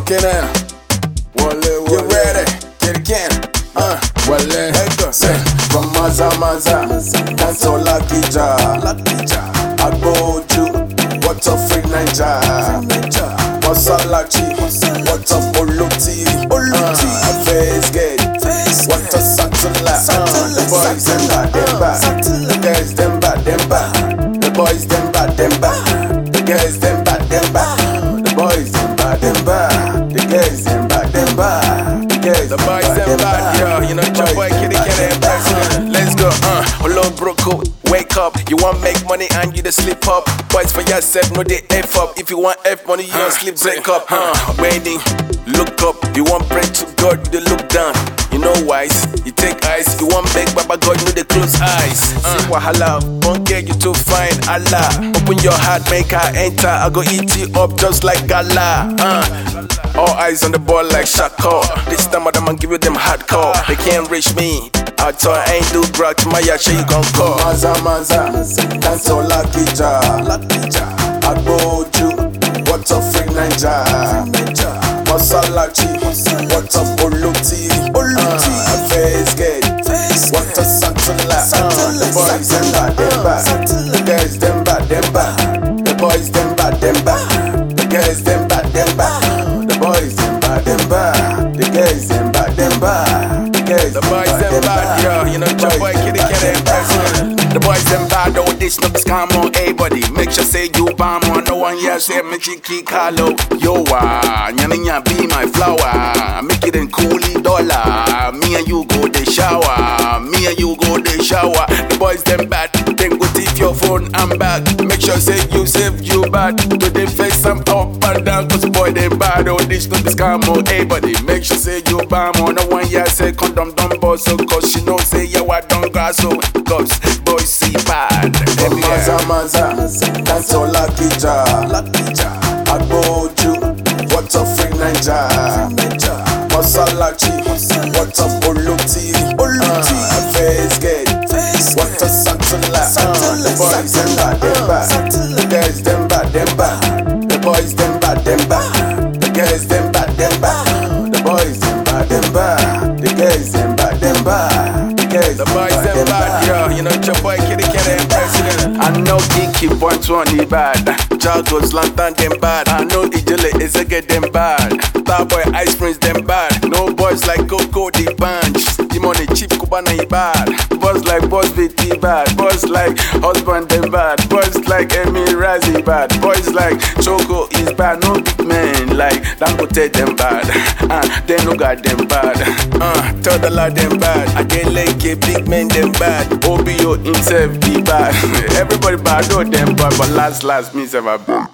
Okay now. You ready? Get again. Wale. Let's go. Say. From Maza, Kantola Kija, Agboju, what a free Naija, Masalachi, what a Oluti, Face Gate, what a satellite, the boys them bad, the girls them bad, the boys them bad, the girls them bad, the boys them bad, the girls them bad, The boys them bad, yo. You know your boy Kitty and President. Let's go, Hello, Broco. Wake up. You want make money and you the sleep up. Boys for yourself, no they F up. If you want F money, you don't sleep, break up. Waiting, look up. You want break to God, you the look down. You know wise, you take eyes. You want beg Baba God, you the close eyes. See wahala, won't get you too fine. Allah, open your heart, make her enter. I go eat you up just like gala. All eyes on the ball like Shako. This time I'ma give you them hardcore. They can't reach me. I thought I ain't do grog to my yacha, you gon' call. Maza, Kantola Kija, Agboju, what a free Naija, Masalachi, what a Oluti, Face Gate, what a satellite, the boys them bad, the girls them bad, the boys them bad, the girls them bad, the boys them bad, the girls them bad, The boys them bad, yo. You know your boy Kitty and President. The boys them bad, oh this no scam on everybody. Make sure say you bomb on no one here say me cheeky Carlo. Yo nyanya be my flower. Make it in coolie dollar. Me and you go the shower. Me and you go the shower. The boys them bad. Then go tip your phone and back. Make sure say you save you bad. To the face some up and down. Cause boy them bad, oh this no scam on everybody. Make sure say you bomb on no one here say condom don't boss. So cause she know say yeah I don't grass so cause boys see bad. Maza, Kantola Kija, Agboju, what a free Naija, Masalachi, what a Oluti, Face Gate, what a satellite, the boys them bad, the girls them bad, the boys them bad, the girls them bad, the boys them bad, the girls them bad, The boys them bad, yo. You know your boy Kitty and President. I know Geeky points one the bad. Jagos Lantern them bad. I know Ijele is a get them bad. Starboy Ice Prince them bad. No boys like Coco the Bunch. The money cheap Kubana he bad. Boys like Boss BT bad. Boys like Husband them bad. Boys like Emi Razi bad. Boys like Choco is bad. No big man like Dangote them bad. They no got them bad. Tell the lot them bad. I get like a big man them bad. OBO himself be bad. Everybody bad, know them bad, but last me say my bad.